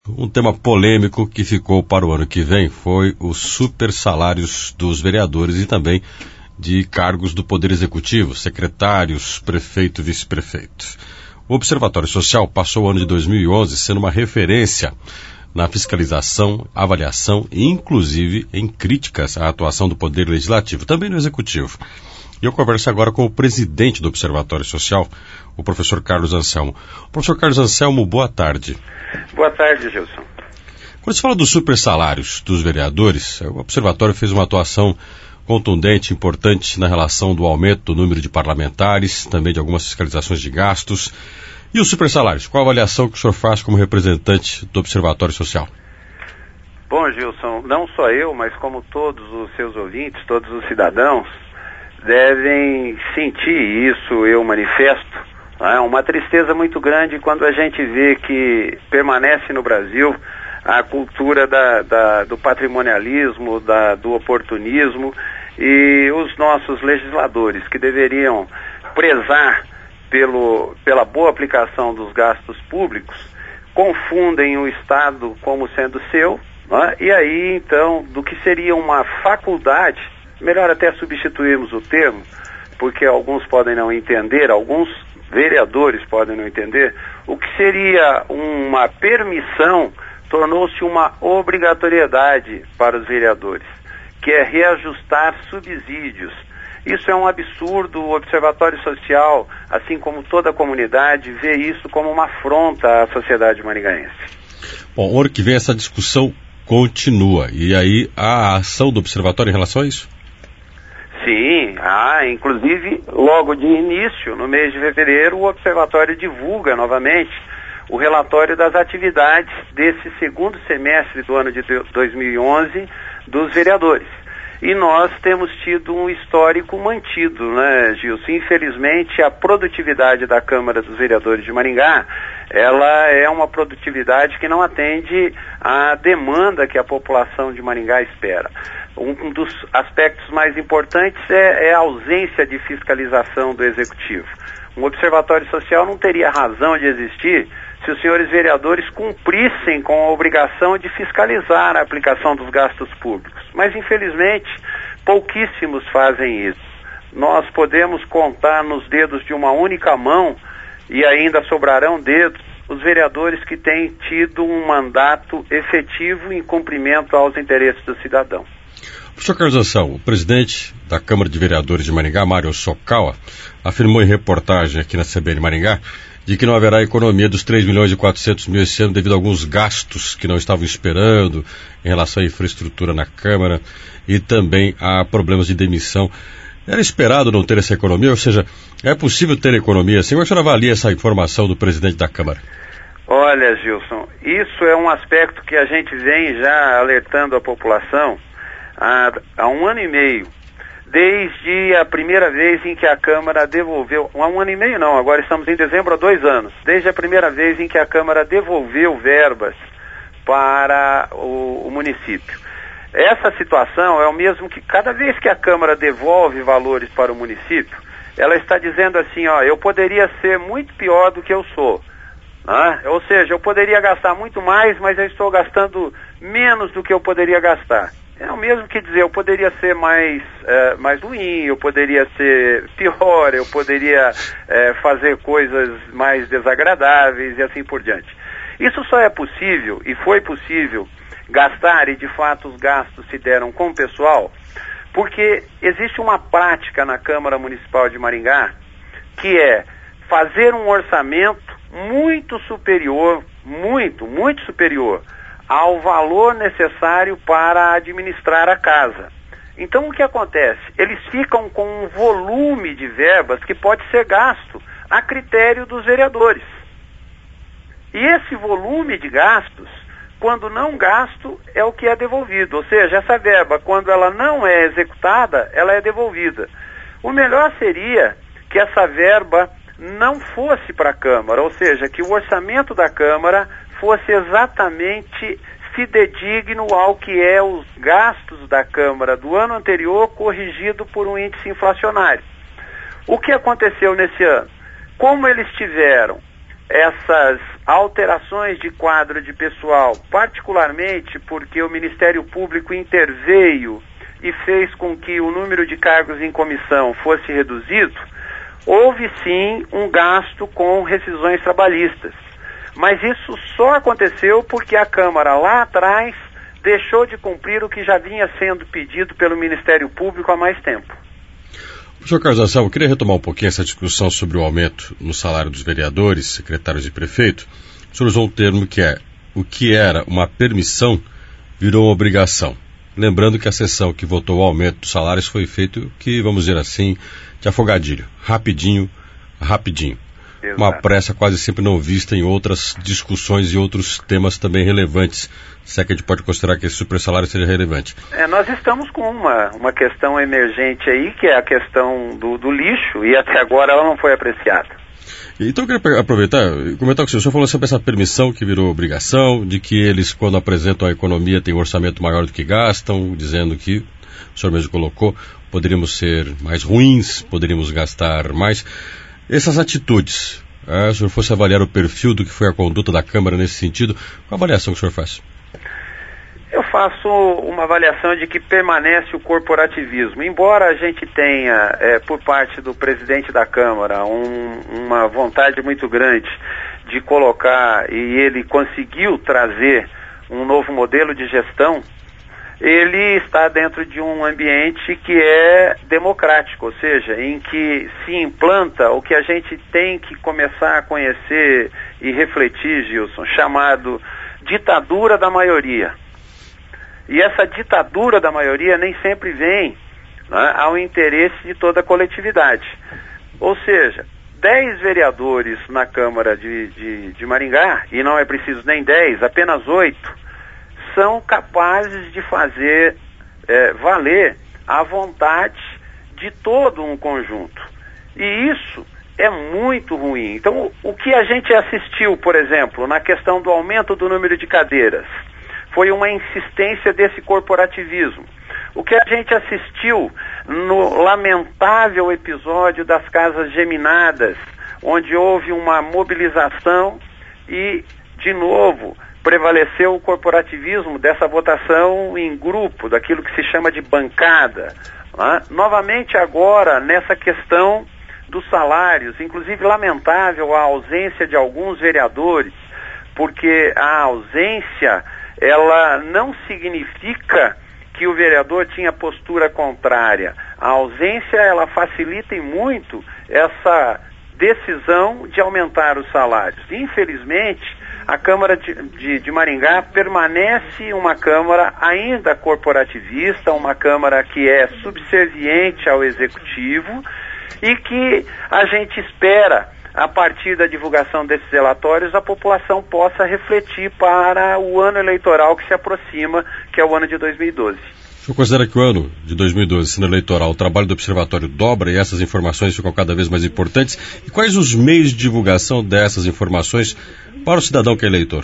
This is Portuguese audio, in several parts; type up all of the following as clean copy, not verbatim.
Um tema polêmico que ficou para o ano que vem foi os super salários dos vereadores e também de cargos do Poder Executivo, secretários, prefeito e vice-prefeito. O Observatório Social passou o ano de 2011 sendo uma referência na fiscalização, avaliação e, inclusive, em críticas à atuação do Poder Legislativo, também no Executivo. E eu converso agora com o presidente do Observatório Social, o professor Carlos Anselmo. Professor Carlos Anselmo, boa tarde. Boa tarde, Gilson. Quando se fala dos super salários dos vereadores, o Observatório fez uma atuação contundente, importante na relação do aumento do número de parlamentares, também de algumas fiscalizações de gastos. E os super salários? Qual a avaliação que o senhor faz como representante do Observatório Social? Bom, Gilson, não só eu, mas como todos os seus ouvintes, todos os cidadãos, devem sentir isso, eu manifesto, né? Uma tristeza muito grande quando a gente vê que permanece no Brasil a cultura do patrimonialismo, do oportunismo, e os nossos legisladores, que deveriam prezar pela boa aplicação dos gastos públicos, confundem o Estado como sendo seu, né? E aí, então, do que seria uma faculdade, melhor até substituirmos o termo, porque alguns podem não entender, alguns vereadores podem não entender, o que seria uma permissão tornou-se uma obrigatoriedade para os vereadores, que é reajustar subsídios. Isso é um absurdo. O Observatório Social, assim como toda a comunidade, vê isso como uma afronta à sociedade maringaense. Bom, o ano que vem essa discussão continua. E aí a ação do Observatório em relação a isso? Sim, inclusive logo de início, no mês de fevereiro, o Observatório divulga novamente o relatório das atividades desse segundo semestre do ano de 2011 dos vereadores. E nós temos tido um histórico mantido, né, Gilson? Infelizmente, a produtividade da Câmara dos Vereadores de Maringá, ela é uma produtividade que não atende à demanda que a população de Maringá espera. Um dos aspectos mais importantes é a ausência de fiscalização do Executivo. Um observatório social não teria razão de existir se os senhores vereadores cumprissem com a obrigação de fiscalizar a aplicação dos gastos públicos. Mas, infelizmente, pouquíssimos fazem isso. Nós podemos contar nos dedos de uma única mão, e ainda sobrarão dedos, os vereadores que têm tido um mandato efetivo em cumprimento aos interesses do cidadão. Professor Carlos Anselmo, o presidente da Câmara de Vereadores de Maringá, Mário Sokawa, afirmou em reportagem aqui na CBN Maringá de que não haverá economia dos 3 milhões e 400 mil esse ano devido a alguns gastos que não estavam esperando em relação à infraestrutura na Câmara e também a problemas de demissão. Era esperado não ter essa economia? Ou seja, é possível ter economia assim? Como é que o senhor avalia essa informação do presidente da Câmara? Olha, Gilson, isso é um aspecto que a gente vem já alertando a população há um ano e meio, desde a primeira vez em que a Câmara devolveu, há um ano e meio não, agora estamos em dezembro, há 2 anos, desde a primeira vez em que a Câmara devolveu verbas para o município. Essa situação é o mesmo que cada vez que a Câmara devolve valores para o município, ela está dizendo assim, eu poderia ser muito pior do que eu sou. Ou seja, eu poderia gastar muito mais, mas eu estou gastando menos do que eu poderia gastar. É o mesmo que dizer, eu poderia ser mais ruim, eu poderia ser pior, eu poderia fazer coisas mais desagradáveis e assim por diante. Isso só é possível, e foi possível, gastar, e de fato os gastos se deram com o pessoal, porque existe uma prática na Câmara Municipal de Maringá, que é fazer um orçamento muito superior, muito superior, ao valor necessário para administrar a casa. Então o que acontece? Eles ficam com um volume de verbas que pode ser gasto a critério dos vereadores. E esse volume de gastos, quando não gasto, é o que é devolvido. Ou seja, essa verba, quando ela não é executada, ela é devolvida. O melhor seria que essa verba não fosse para a Câmara, ou seja, que o orçamento da Câmara fosse exatamente fidedigno ao que é os gastos da Câmara do ano anterior, corrigido por um índice inflacionário. O que aconteceu nesse ano? Como eles tiveram essas alterações de quadro de pessoal, particularmente porque o Ministério Público interveio e fez com que o número de cargos em comissão fosse reduzido, houve sim um gasto com rescisões trabalhistas. Mas isso só aconteceu porque a Câmara lá atrás deixou de cumprir o que já vinha sendo pedido pelo Ministério Público há mais tempo. Professor Carlos Anselmo, eu queria retomar um pouquinho essa discussão sobre o aumento no salário dos vereadores, secretários de prefeito. O senhor usou um termo que é: o que era uma permissão virou uma obrigação. Lembrando que a sessão que votou o aumento dos salários foi feito, que vamos dizer assim, de afogadilho, rapidinho. Exato. Uma pressa quase sempre não vista em outras discussões e outros temas também relevantes, se é que a gente pode considerar que esse supersalário seja relevante. Nós estamos com uma questão emergente aí, que é a questão do lixo, e até agora ela não foi apreciada. Então eu queria aproveitar e comentar com o senhor falou sobre essa permissão que virou obrigação, de que eles, quando apresentam a economia, têm um orçamento maior do que gastam, dizendo que, o senhor mesmo colocou, poderíamos ser mais ruins, poderíamos gastar mais. Essas atitudes, se o senhor fosse avaliar o perfil do que foi a conduta da Câmara nesse sentido, qual a avaliação que o senhor faz? Eu faço uma avaliação de que permanece o corporativismo. Embora a gente tenha, por parte do presidente da Câmara, uma vontade muito grande de colocar, e ele conseguiu trazer um novo modelo de gestão, ele está dentro de um ambiente que é democrático, ou seja, em que se implanta o que a gente tem que começar a conhecer e refletir, Gilson, chamado ditadura da maioria. E essa ditadura da maioria nem sempre vem, né, ao interesse de toda a coletividade. Ou seja, 10 vereadores na Câmara de Maringá, e não é preciso nem 10, apenas 8, são capazes de fazer valer a vontade de todo um conjunto. E isso é muito ruim. Então, o que a gente assistiu, por exemplo, na questão do aumento do número de cadeiras, foi uma insistência desse corporativismo. O que a gente assistiu no lamentável episódio das casas geminadas, onde houve uma mobilização e, de novo, prevaleceu o corporativismo dessa votação em grupo, daquilo que se chama de bancada. Né? Novamente agora, nessa questão dos salários, inclusive lamentável a ausência de alguns vereadores, porque a ausência, ela não significa que o vereador tinha postura contrária. A ausência, ela facilita e muito essa decisão de aumentar os salários. Infelizmente, a Câmara de Maringá permanece uma Câmara ainda corporativista, uma Câmara que é subserviente ao Executivo e que a gente espera, a partir da divulgação desses relatórios, a população possa refletir para o ano eleitoral que se aproxima, que é o ano de 2012. O senhor considera que o ano de 2012, sendo eleitoral, o trabalho do Observatório dobra e essas informações ficam cada vez mais importantes? E quais os meios de divulgação dessas informações para o cidadão que é eleitor?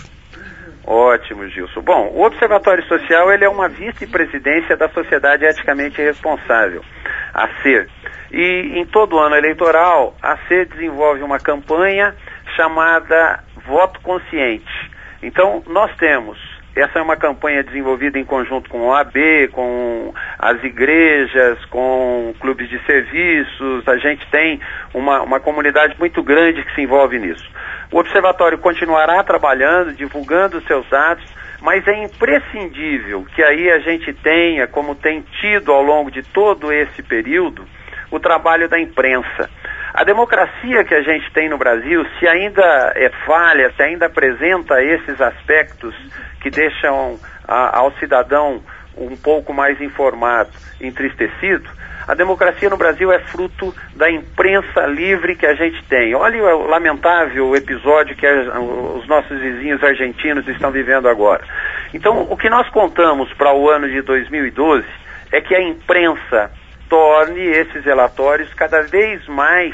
Ótimo, Gilson. Bom, o Observatório Social, ele é uma vice-presidência da Sociedade Eticamente Responsável, a SER. E em todo ano eleitoral, a SER desenvolve uma campanha chamada Voto Consciente. Então, nós temos, essa é uma campanha desenvolvida em conjunto com o OAB, com as igrejas, com clubes de serviços, a gente tem uma comunidade muito grande que se envolve nisso. O Observatório continuará trabalhando, divulgando os seus dados, mas é imprescindível que aí a gente tenha, como tem tido ao longo de todo esse período, o trabalho da imprensa. A democracia que a gente tem no Brasil, se ainda é falha, se ainda apresenta esses aspectos que deixam ao cidadão um pouco mais informado, entristecido, a democracia no Brasil é fruto da imprensa livre que a gente tem. Olha o lamentável episódio que os nossos vizinhos argentinos estão vivendo agora. Então, o que nós contamos para o ano de 2012 é que a imprensa torne esses relatórios cada vez mais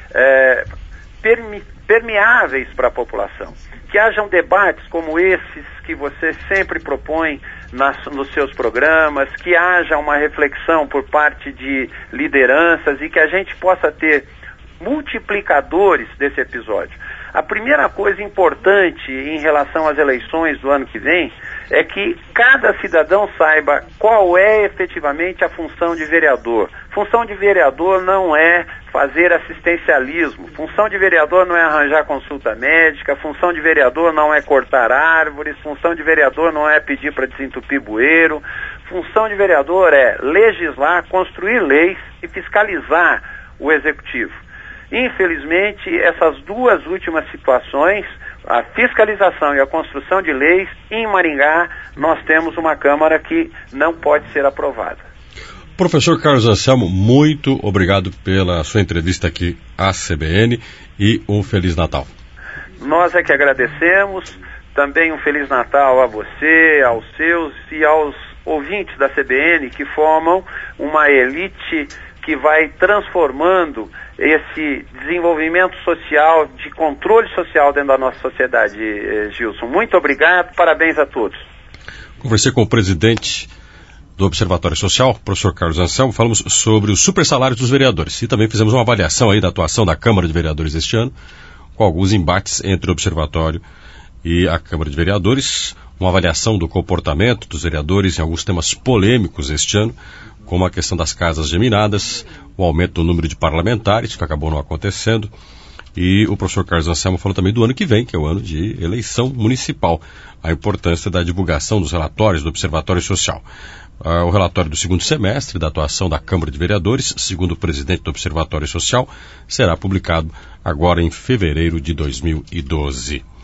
permeáveis para a população. Que hajam debates como esses que você sempre propõe nos seus programas, que haja uma reflexão por parte de lideranças e que a gente possa ter multiplicadores desse episódio. A primeira coisa importante em relação às eleições do ano que vem é que cada cidadão saiba qual é efetivamente a função de vereador. Função de vereador não é fazer assistencialismo, função de vereador não é arranjar consulta médica, função de vereador não é cortar árvores, função de vereador não é pedir para desentupir bueiro, função de vereador é legislar, construir leis e fiscalizar o executivo. Infelizmente, essas duas últimas situações, a fiscalização e a construção de leis, em Maringá, nós temos uma Câmara que não pode ser aprovada. Professor Carlos Anselmo, muito obrigado pela sua entrevista aqui à CBN e um Feliz Natal. Nós é que agradecemos, também um Feliz Natal a você, aos seus e aos ouvintes da CBN que formam uma elite que vai transformando esse desenvolvimento social, de controle social dentro da nossa sociedade, Gilson. Muito obrigado, parabéns a todos. Conversei com o presidente do Observatório Social, professor Carlos Anselmo, falamos sobre os supersalários dos vereadores e também fizemos uma avaliação aí da atuação da Câmara de Vereadores este ano, com alguns embates entre o Observatório e a Câmara de Vereadores, uma avaliação do comportamento dos vereadores em alguns temas polêmicos este ano, como a questão das casas geminadas, o aumento do número de parlamentares, que acabou não acontecendo, e o professor Carlos Anselmo falou também do ano que vem, que é o ano de eleição municipal, a importância da divulgação dos relatórios do Observatório Social. O relatório do segundo semestre da atuação da Câmara de Vereadores, segundo o presidente do Observatório Social, será publicado agora em fevereiro de 2012.